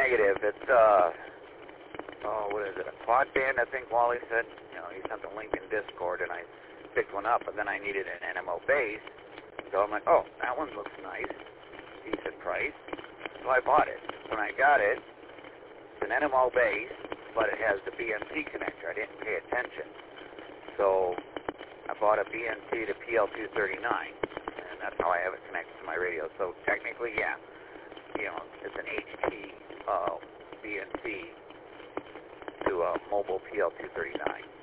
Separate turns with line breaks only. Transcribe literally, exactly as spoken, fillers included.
negative. It's, uh, oh, what is it, a quad band, I think Wally said. You know, he sent the link in Discord, and I picked one up, but then I needed an N M O base. So I'm like, oh, that one looks nice. Decent price. So I bought it. When I got it, it's an N M O base, but it has the B N C connector. I didn't pay attention. So I bought a B N C to P L two thirty-nine, and that's how I have it connected to my radio. So technically, yeah, you know, it's an H T uh, B N C to a mobile P L two thirty-nine.